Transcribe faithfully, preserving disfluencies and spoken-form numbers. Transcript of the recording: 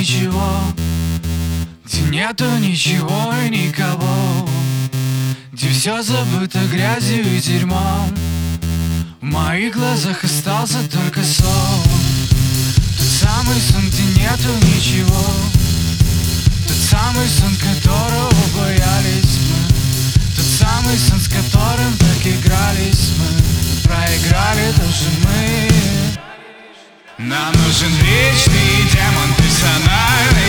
ничего, где нету ничего и никого, где все забыто грязью и дерьмом. В моих глазах остался только сон. Тот самый сон, где нету ничего, тот самый сон, которого боялись мы, тот самый сон, с которым так игрались мы. Проиграли даже мы. Нам нужен вечный демон персональный,